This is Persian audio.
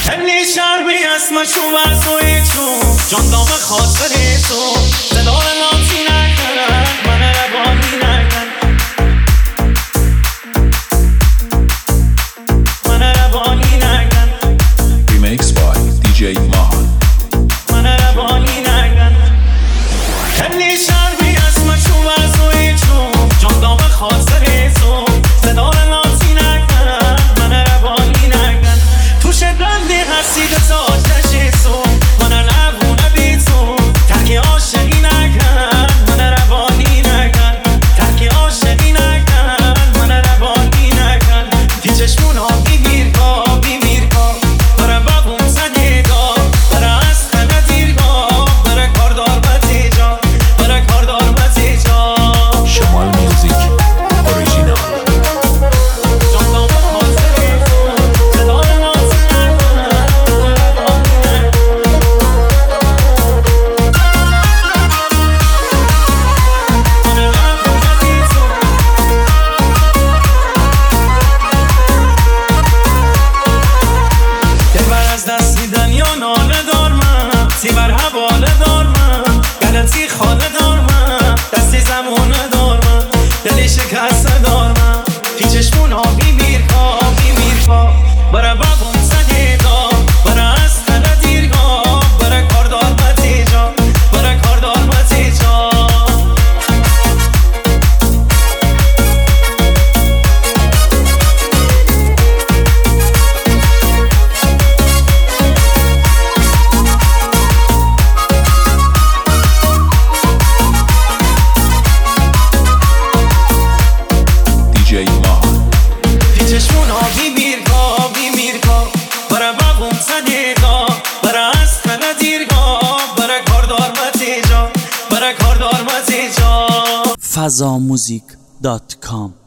خیلی شرمی اسمشو وزوی تو جان دام خاطر تو صدا ناتی نکن من روانی نکن من روانی نکن Remix by DJ Mahan من روانی نکن خیلی شرمی اسمشو وزوی تو جان دام خاطر تو صدا ناتی نکن من روانی نکن توش بندی هستی به تاجش تو من نبونه بی تو ترکی عاشقی نکن من روانی نکن ترکی عاشقی نکن من روانی نکن دی چشمونا بیمیرگاه بیمیرگاه برای بابون زنگاه برای از خنه دیرگاه برای کاردار بتیجا برای کاردار بتیجا Shamal Music Original بر حواله دار من گلتی خاله دار من دستی زمونه دار من دلی شکسته دار من پی چشمون آبی میرکا برای بابون زدیگا برای از خنه دیرگا برای کاردار بتیجا برای کاردار بتیجا DJ Mahan چشمون آبی میرگا برای بابون زدیگا برای از خنه دیرگا برای کاردار بتیجا برای کاردار بتیجا fazamuzik.com